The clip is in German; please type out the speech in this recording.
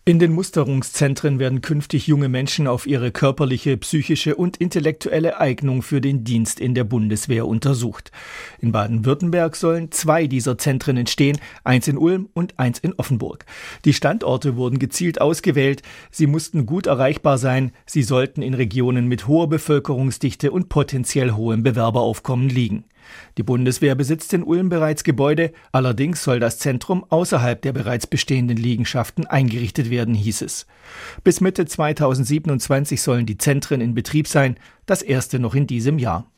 In den Musterungszentren werden künftig junge Menschen auf ihre körperliche, psychische und intellektuelle Eignung für den Dienst in der Bundeswehr untersucht. In Baden-Württemberg sollen 2 dieser Zentren entstehen, eins in Ulm und eins in Offenburg. Die Standorte wurden gezielt ausgewählt, sie mussten gut erreichbar sein, sie sollten in Regionen mit hoher Bevölkerungsdichte und potenziell hohem Bewerberaufkommen liegen. Die Bundeswehr besitzt in Ulm bereits Gebäude, allerdings soll das Zentrum außerhalb der bereits bestehenden Liegenschaften eingerichtet werden, hieß es. Bis Mitte 2027 sollen die Zentren in Betrieb sein, das erste noch in diesem Jahr.